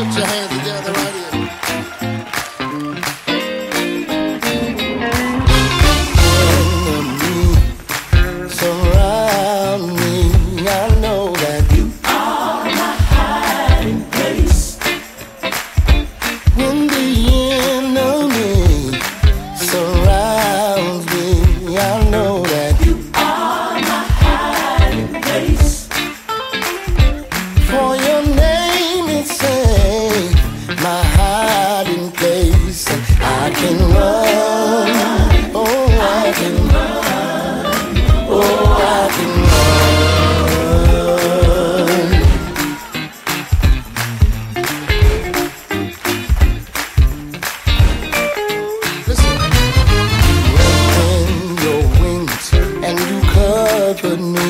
Put your hands together right here. Surround me, I know that you are my hiding place. When the enemy surrounds me, I know that you are my hiding place. For your name is safe, my hiding place, and I can run. Oh, I can run. Oh, I can run. Listen, you open your wings and you cover me